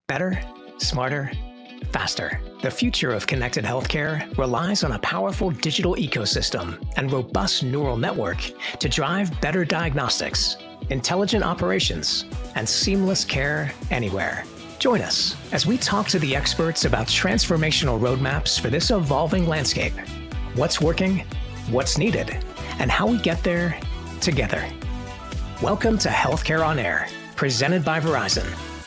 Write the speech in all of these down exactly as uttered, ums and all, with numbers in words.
Better, smarter, faster. The future of connected healthcare relies on a powerful digital ecosystem and robust neural network to drive better diagnostics, intelligent operations, and seamless care anywhere. Join us as we talk to the experts about transformational roadmaps for this evolving landscape. What's working, what's needed, and how we get there together. Welcome to Healthcare on Air, presented by Verizon.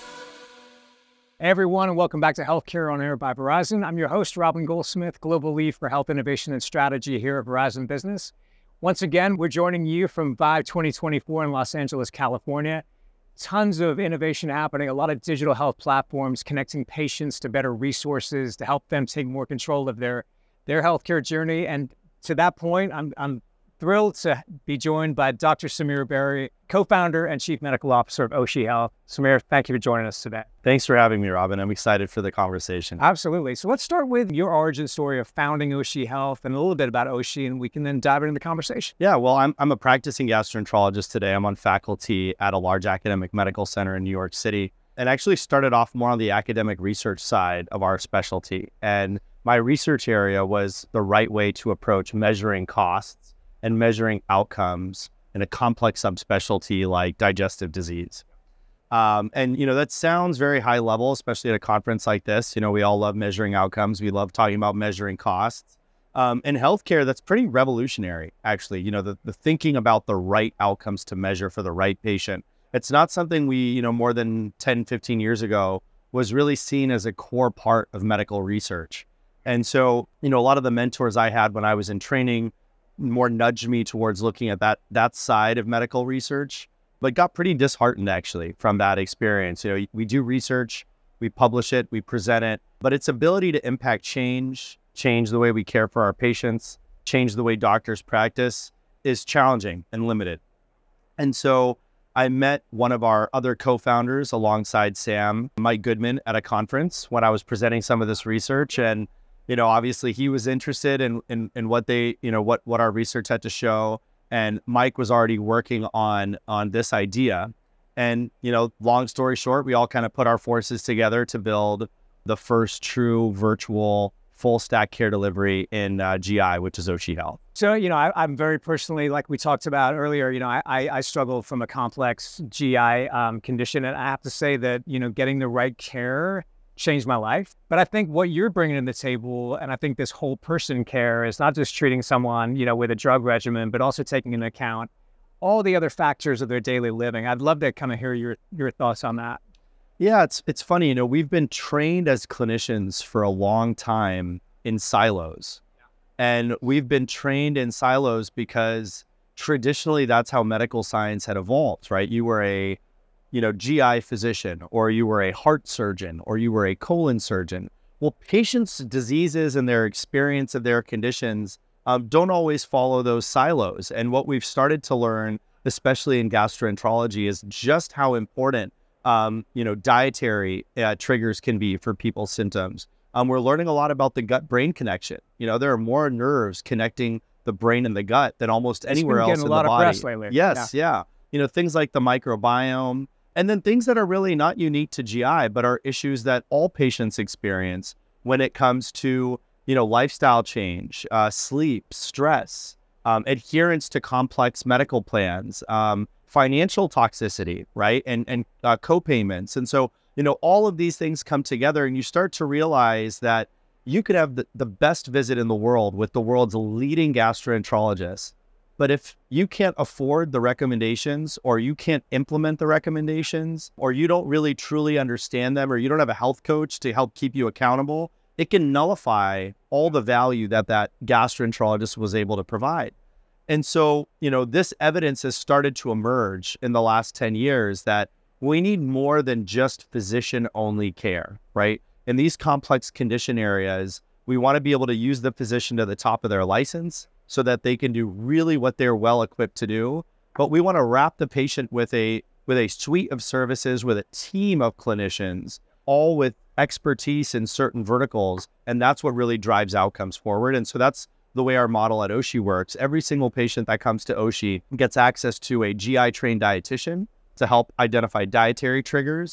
Hey everyone, and welcome back to Healthcare on Air by Verizon. I'm your host, Robin Goldsmith, Global Lead for Health Innovation and Strategy here at Verizon Business. Once again, we're joining you from Vive twenty twenty-four in Los Angeles, California. Tons of innovation happening, a lot of digital health platforms connecting patients to better resources to help them take more control of their, their healthcare journey. And to that point, I'm, I'm thrilled to be joined by Doctor Samir Berry, co-founder and chief medical officer of Oshi Health. Samir, thank you for joining us today. Thanks for having me, Robin. I'm excited for the conversation. Absolutely. So let's start with your origin story of founding Oshi Health and a little bit about Oshi, and we can then dive into the conversation. Yeah, well, I'm I'm a practicing gastroenterologist today. I'm on faculty at a large academic medical center in New York City, and actually started off more on the academic research side of our specialty. And my research area was the right way to approach measuring costs and measuring outcomes in a complex subspecialty like digestive disease. Um, and, you know, that sounds very high level, especially at a conference like this. You know, we all love measuring outcomes. We love talking about measuring costs. Um, in healthcare, that's pretty revolutionary, actually. You know, the, the thinking about the right outcomes to measure for the right patient. It's not something we, you know, more than ten, fifteen years ago was really seen as a core part of medical research. And so, you know, a lot of the mentors I had when I was in training more nudged me towards looking at that that side of medical research, but got pretty disheartened actually from that experience. You know, we do research, we publish it, we present it, but its ability to impact change, change the way we care for our patients, change the way doctors practice is challenging and limited. And so I met one of our other co-founders alongside Sam, Mike Goodman, at a conference when I was presenting some of this research. And you know, obviously he was interested in, in, in what they, you know, what, what our research had to show. And Mike was already working on, on this idea. And, you know, long story short, we all kind of put our forces together to build the first true virtual full stack care delivery in uh, G I, which is Oshi Health. So, you know, I, I'm very personally, like we talked about earlier, you know, I, I, I struggle from a complex G I um, condition. And I have to say that, you know, getting the right care changed my life. But I think what you're bringing to the table, and I think this whole person care is not just treating someone, you know, with a drug regimen, but also taking into account all the other factors of their daily living. I'd love to kind of hear your, your thoughts on that. Yeah, it's it's funny, you know, we've been trained as clinicians for a long time in silos. Yeah. And we've been trained in silos because traditionally that's how medical science had evolved, right? You were a you know, G I physician, or you were a heart surgeon, or you were a colon surgeon. Well, patients' diseases and their experience of their conditions um, don't always follow those silos. And what we've started to learn, especially in gastroenterology, is just how important, um, you know, dietary uh, triggers can be for people's symptoms. Um, we're learning a lot about the gut-brain connection. You know, there are more nerves connecting the brain and the gut than almost anywhere else in the body. It's been getting a lot of press lately. Yes, yeah. yeah. You know, things like the microbiome, and then things that are really not unique to G I, but are issues that all patients experience when it comes to, you know, lifestyle change, uh, sleep, stress, um, adherence to complex medical plans, um, financial toxicity, right? And, and uh, co-payments. And so, you know, all of these things come together and you start to realize that you could have the, the best visit in the world with the world's leading gastroenterologist. But if you can't afford the recommendations, or you can't implement the recommendations, or you don't really truly understand them, or you don't have a health coach to help keep you accountable, it can nullify all the value that that gastroenterologist was able to provide. And so, you know, this evidence has started to emerge in the last ten years that we need more than just physician-only care, right? In these complex condition areas, we want to be able to use the physician to the top of their license so that they can do really what they're well equipped to do. But we want to wrap the patient with a with a suite of services, with a team of clinicians, all with expertise in certain verticals. And that's what really drives outcomes forward. And so that's the way our model at Oshi works. Every single patient that comes to Oshi gets access to a G I trained dietitian to help identify dietary triggers.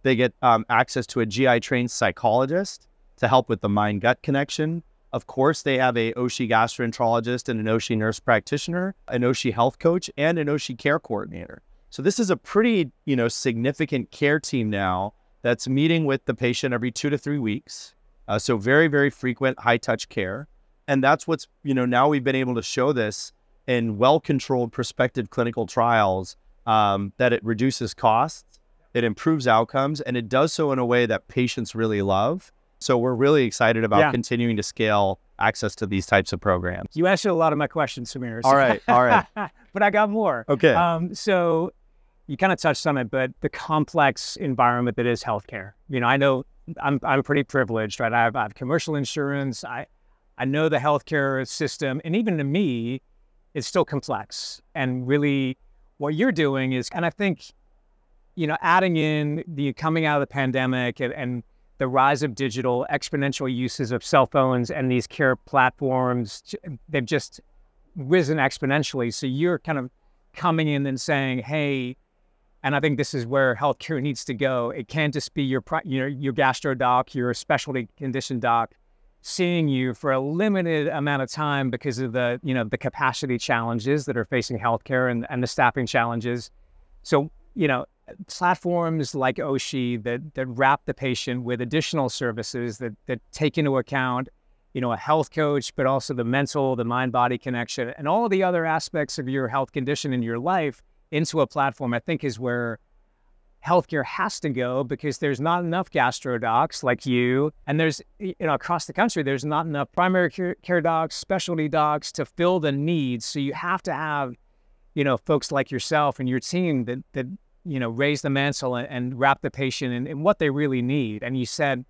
They get um, access to a G I-trained psychologist to help with the mind-gut connection. Of course, they have a Oshi gastroenterologist and an Oshi nurse practitioner, an Oshi health coach, and an Oshi care coordinator. So this is a pretty, you know, significant care team now that's meeting with the patient every two to three weeks. Uh, so very, very frequent high-touch care. And that's what's, you know, now we've been able to show this in well-controlled prospective clinical trials, um, that it reduces costs, it improves outcomes, and it does so in a way that patients really love. So we're really excited about yeah. continuing to scale access to these types of programs. You answered a lot of my questions, Samir. All right, all right. But I got more. Okay. Um, so you kind of touched on it, but the complex environment that is healthcare. You know, I know I'm I'm pretty privileged, right? I have, I have commercial insurance. I I know the healthcare system, and even to me, it's still complex. And really, what you're doing is, and I think, you know, adding in the coming out of the pandemic and, and the rise of digital, exponential uses of cell phones and these care platforms, they've just risen exponentially. So you're kind of coming in and saying, hey, and I think this is where healthcare needs to go. It can't just be your, you know, your gastro doc, your specialty condition doc, seeing you for a limited amount of time because of the, you know, the capacity challenges that are facing healthcare and, and the staffing challenges. So, you know, platforms like Oshi that that wrap the patient with additional services that that take into account, you know, a health coach, but also the mental, the mind-body connection, and all the other aspects of your health condition in your life into a platform, I think is where healthcare has to go, because there's not enough gastro docs like you, and there's, you know, across the country, there's not enough primary care, care docs, specialty docs to fill the needs. So you have to have, you know, folks like yourself and your team that that you know, raise the mantle and, and wrap the patient in, in what they really need. And you said,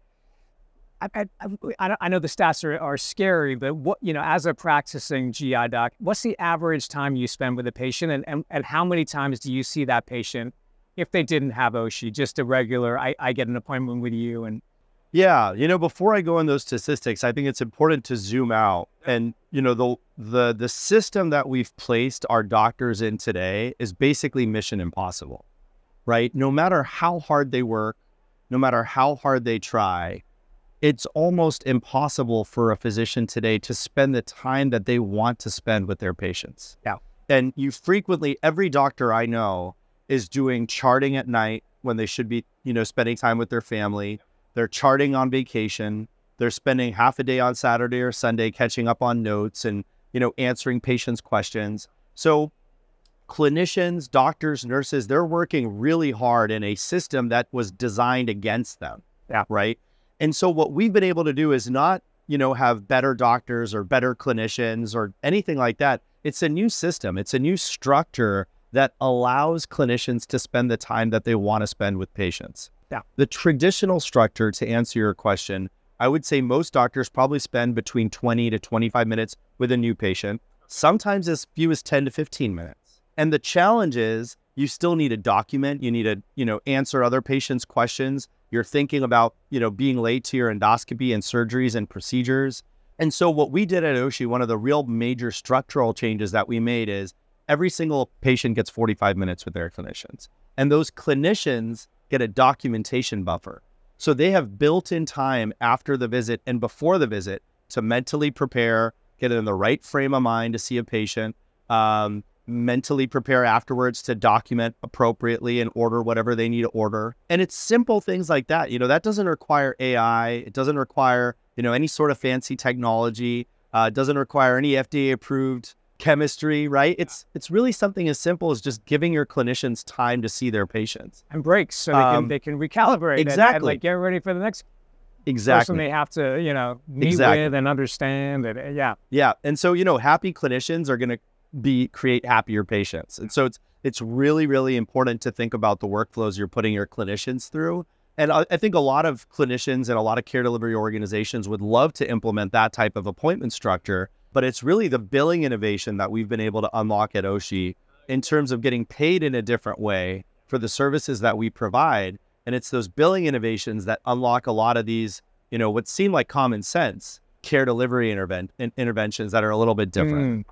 I, I, I know the stats are, are scary, but what, you know, as a practicing G I doc, what's the average time you spend with a patient, and, and, and how many times do you see that patient if they didn't have Oshi, just a regular, I, I get an appointment with you? And yeah, you know, before I go in those statistics, I think it's important to zoom out. And, you know, the, the, the system that we've placed our doctors in today is basically mission impossible. Right? No matter how hard they work, no matter how hard they try, it's almost impossible for a physician today to spend the time that they want to spend with their patients. Yeah. And you frequently, every doctor I know is doing charting at night when they should be, you know, spending time with their family. They're charting on vacation. They're spending half a day on Saturday or Sunday catching up on notes and, you know, answering patients' questions. So clinicians, doctors, nurses, they're working really hard in a system that was designed against them. Yeah. Right. And so what we've been able to do is not, you know, have better doctors or better clinicians or anything like that. It's a new system. It's a new structure that allows clinicians to spend the time that they want to spend with patients. Yeah. The traditional structure, to answer your question, I would say most doctors probably spend between twenty to twenty-five minutes with a new patient, sometimes as few as ten to fifteen minutes. And the challenge is you still need to document, you need to, you know, answer other patients' questions. You're thinking about, you know, being late to your endoscopy and surgeries and procedures. And so what we did at Oshi, one of the real major structural changes that we made is every single patient gets forty-five minutes with their clinicians. And those clinicians get a documentation buffer. So they have built-in time after the visit and before the visit to mentally prepare, get in the right frame of mind to see a patient, um, mentally prepare afterwards to document appropriately and order whatever they need to order. And it's simple things like that. You know, that doesn't require A I. It doesn't require, you know, any sort of fancy technology. Uh, it doesn't require any F D A approved chemistry, right? It's it's really something as simple as just giving your clinicians time to see their patients. And breaks so they can, um, they can recalibrate exactly. and, and like get ready for the next exactly. person they have to, you know, meet exactly. with and understand. And, yeah. Yeah. And so, you know, happy clinicians are going to be create happier patients. And so it's it's really, really important to think about the workflows you're putting your clinicians through. And I, I think a lot of clinicians and a lot of care delivery organizations would love to implement that type of appointment structure, but it's really the billing innovation that we've been able to unlock at Oshi in terms of getting paid in a different way for the services that we provide. And it's those billing innovations that unlock a lot of these, you know, what seem like common sense care delivery interven- interventions that are a little bit different. Mm.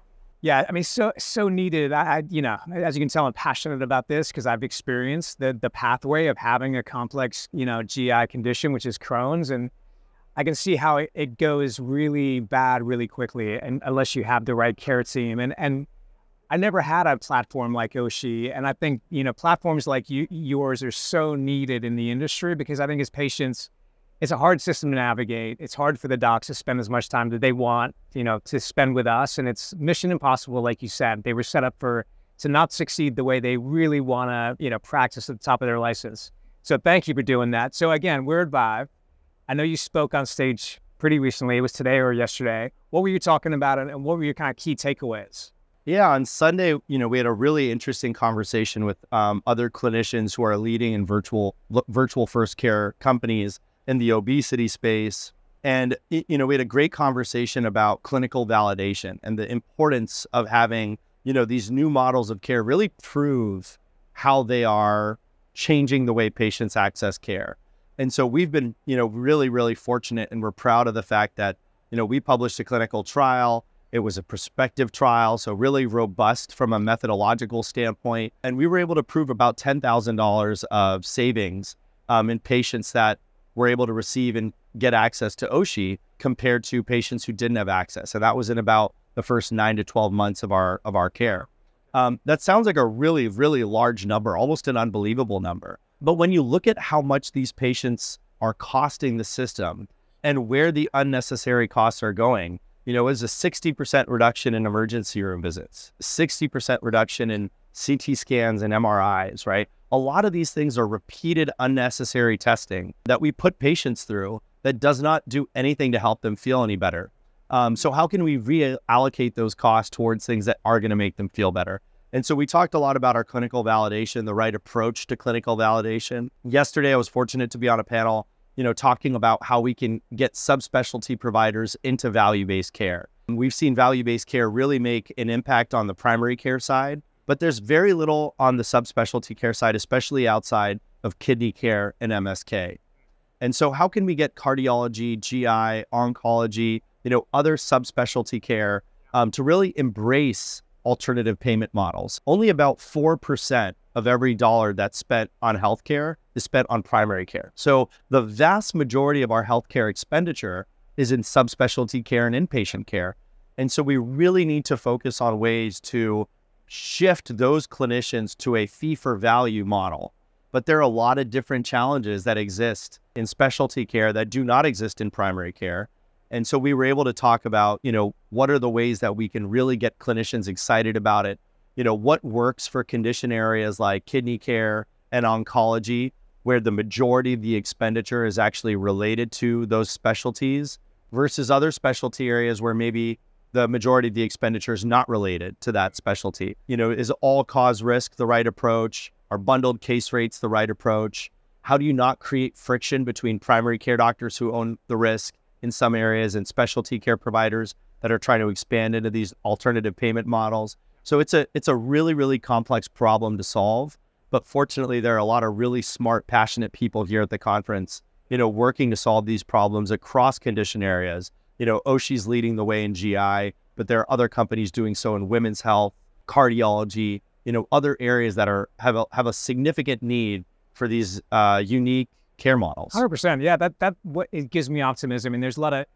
Yeah, I mean, so so needed. I, I you know, as you can tell, I'm passionate about this because I've experienced the the pathway of having a complex, you know, G I condition, which is Crohn's, and I can see how it, it goes really bad really quickly, and unless you have the right care team. And and I never had a platform like Oshi, and I think, you know, platforms like you, yours are so needed in the industry because I think as patients, it's a hard system to navigate. It's hard for the docs to spend as much time that they want, you know, to spend with us. And it's mission impossible, like you said. They were set up for to not succeed the way they really want to, you know, practice at the top of their license. So thank you for doing that. So again, we're at Vive. I know you spoke on stage pretty recently. It was today or yesterday. What were you talking about, and what were your kind of key takeaways? Yeah, on Sunday, you know, we had a really interesting conversation with um, other clinicians who are leading in virtual virtual first care companies in the obesity space. And, you know, we had a great conversation about clinical validation and the importance of having, you know, these new models of care really prove how they are changing the way patients access care. And so we've been, you know, really, really fortunate, and we're proud of the fact that, you know, we published a clinical trial. It was a prospective trial, so really robust from a methodological standpoint. And we were able to prove about ten thousand dollars of savings um, in patients that were able to receive and get access to Oshi compared to patients who didn't have access. And that was in about the first nine to twelve months of our of our care. Um, that sounds like a really, really large number, almost an unbelievable number. But when you look at how much these patients are costing the system and where the unnecessary costs are going, you know, it's a sixty percent reduction in emergency room visits, sixty percent reduction in C T scans and M R Is, right? A lot of these things are repeated unnecessary testing that we put patients through that does not do anything to help them feel any better. Um, so how can we reallocate those costs towards things that are going to make them feel better? And so we talked a lot about our clinical validation, the right approach to clinical validation. Yesterday, I was fortunate to be on a panel, you know, talking about how we can get subspecialty providers into value-based care. We've seen value-based care really make an impact on the primary care side, but there's very little on the subspecialty care side, especially outside of kidney care and M S K. And so how can we get cardiology, G I, oncology, you know, other subspecialty care um, to really embrace alternative payment models? Only about four percent of every dollar that's spent on healthcare is spent on primary care. So the vast majority of our healthcare expenditure is in subspecialty care and inpatient care. And so we really need to focus on ways to shift those clinicians to a fee-for-value model. But there are a lot of different challenges that exist in specialty care that do not exist in primary care. And so we were able to talk about, you know, what are the ways that we can really get clinicians excited about it? You know, what works for condition areas like kidney care and oncology, where the majority of the expenditure is actually related to those specialties, versus other specialty areas where maybe the majority of the expenditure is not related to that specialty. You know, is all-cause risk the right approach? Are bundled case rates the right approach? How do you not create friction between primary care doctors who own the risk in some areas and specialty care providers that are trying to expand into these alternative payment models? So it's a it's a really, really complex problem to solve. But fortunately, there are a lot of really smart, passionate people here at the conference, you know, working to solve these problems across condition areas. You know, Oshi's leading the way in G I, but there are other companies doing so in women's health, cardiology, you know, other areas that are have a, have a significant need for these uh, unique care models. one hundred percent. Yeah, that that what it gives me optimism. I mean, there's a lot of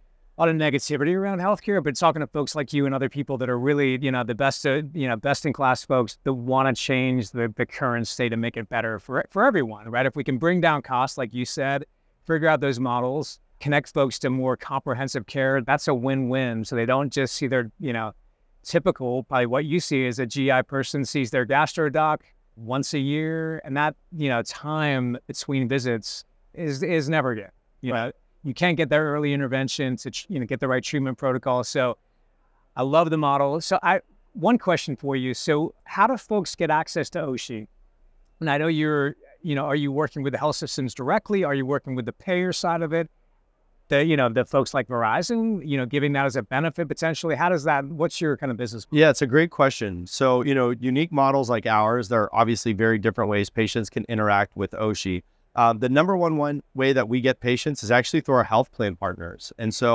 a lot of negativity around healthcare, but talking to folks like you and other people that are really, you know, the best, uh, you know, best in class folks that want to change the, the current state and make it better for for everyone, right? If we can bring down costs, like you said, figure out those models, connect folks to more comprehensive care, that's a win-win. So they don't just see their, you know, typical, probably what you see is a G I person sees their gastro doc once a year, and that, you know, time between visits is is never good. You know, you can't get their early intervention to, you know, get the right treatment protocol. So I love the model. So I one question for you. So how do folks get access to Oshi? And I know you're, you know, are you working with the health systems directly? Are you working with the payer side of it? The, you know, the folks like Verizon, you know, giving that as a benefit potentially. How does that, what's your kind of business? Yeah, it's a great question. So, you know, unique models like ours, there are obviously very different ways patients can interact with Oshi. Um, the number one, one way that we get patients is actually through our health plan partners. And so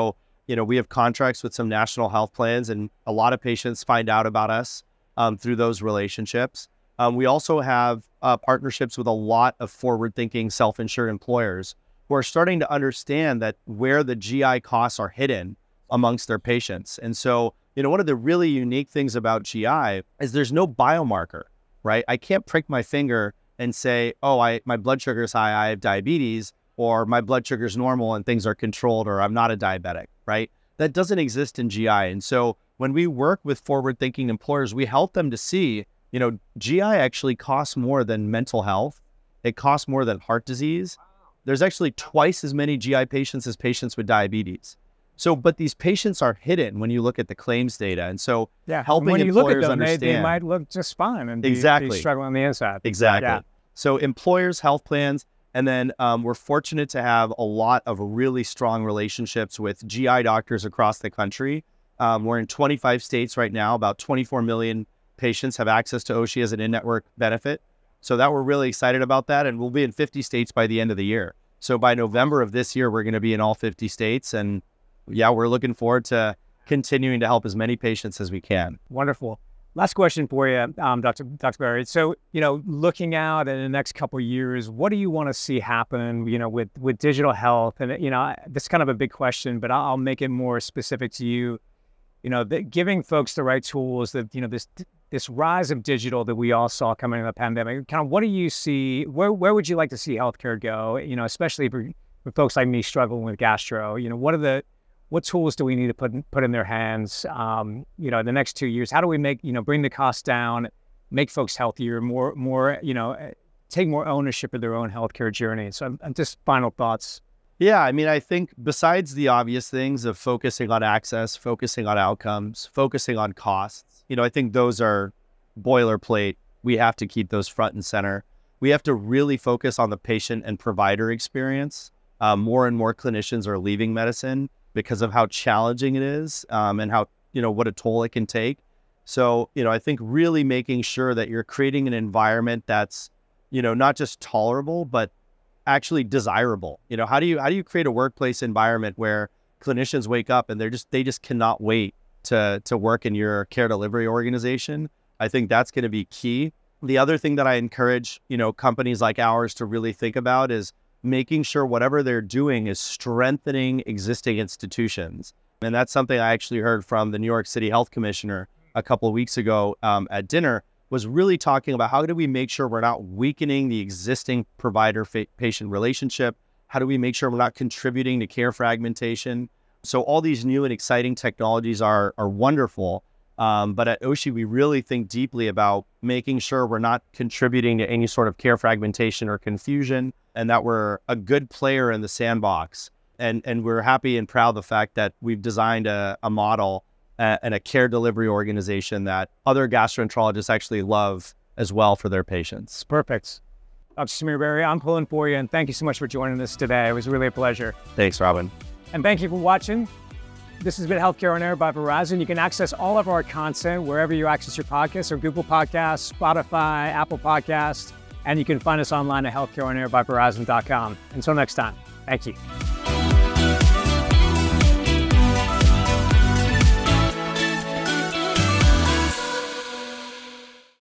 You know, we have contracts with some national health plans, and a lot of patients find out about us um, through those relationships. Um, we also have uh, partnerships with a lot of forward-thinking self-insured employers who are starting to understand that where the G I costs are hidden amongst their patients. And so, you know, one of the really unique things about G I is there's no biomarker, right? I can't prick my finger and say, oh, I my blood sugar is high, I have diabetes, or my blood sugar is normal and things are controlled, or I'm not a diabetic, right? That doesn't exist in G I. And so when we work with forward-thinking employers, we help them to see, you know, G I actually costs more than mental health. It costs more than heart disease. There's actually twice as many G I patients as patients with diabetes. So, but these patients are hidden when you look at the claims data. And so yeah, helping when you employers look at them, understand. They, they might look just fine and be, exactly. be struggling on the inside. Exactly. Yeah. So employers, health plans, and then um, we're fortunate to have a lot of really strong relationships with G I doctors across the country. Um, we're in twenty-five states right now. About twenty-four million patients have access to Oshi as an in-network benefit. So that we're really excited about that. And we'll be in fifty states by the end of the year. So by November of this year, we're going to be in all fifty states. And yeah, we're looking forward to continuing to help as many patients as we can. Wonderful. Last question for you, um, Doctor Doctor Berry. So, you know, looking out in the next couple of years, what do you want to see happen, you know, with, with digital health? And, you know, that's kind of a big question, but I'll, I'll make it more specific to you. You know, the, giving folks the right tools, that, you know, this this rise of digital that we all saw coming in the pandemic, kind of what do you see, where where would you like to see healthcare go, you know, especially for, for folks like me struggling with gastro? You know, what are the, what tools do we need to put in, put in their hands, um, you know, in the next two years? How do we make, you know, bring the costs down, make folks healthier, more, more, you know, take more ownership of their own healthcare journey? So I'm, I'm just final thoughts. Yeah, I mean, I think besides the obvious things of focusing on access, focusing on outcomes, focusing on costs, you know, I think those are boilerplate. We have to keep those front and center. We have to really focus on the patient and provider experience. Um, more and more clinicians are leaving medicine because of how challenging it is um, and how, you know, what a toll it can take. So, you know, I think really making sure that you're creating an environment that's, you know, not just tolerable, but actually desirable. You know, how do you, how do you create a workplace environment where clinicians wake up and they're just, they just cannot wait to, to work in your care delivery organization? I think that's going to be key. The other thing that I encourage, you know, companies like ours to really think about is making sure whatever they're doing is strengthening existing institutions. And that's something I actually heard from the New York City Health Commissioner a couple of weeks ago um, at dinner, was really talking about how do we make sure we're not weakening the existing provider-patient relationship? How do we make sure we're not contributing to care fragmentation? So all these new and exciting technologies are, are wonderful. Um, but at Oshi, we really think deeply about making sure we're not contributing to any sort of care fragmentation or confusion, and that we're a good player in the sandbox. And, and we're happy and proud of the fact that we've designed a, a model uh, and a care delivery organization that other gastroenterologists actually love as well for their patients. Perfect. Doctor Samir Berry, I'm pulling for you, and thank you so much for joining us today. It was really a pleasure. Thanks, Robin. And thank you for watching. This has been Healthcare on Air by Verizon. You can access all of our content wherever you access your podcasts, or Google Podcasts, Spotify, Apple Podcasts, and you can find us online at healthcare on air by verizon dot com. Until next time, thank you.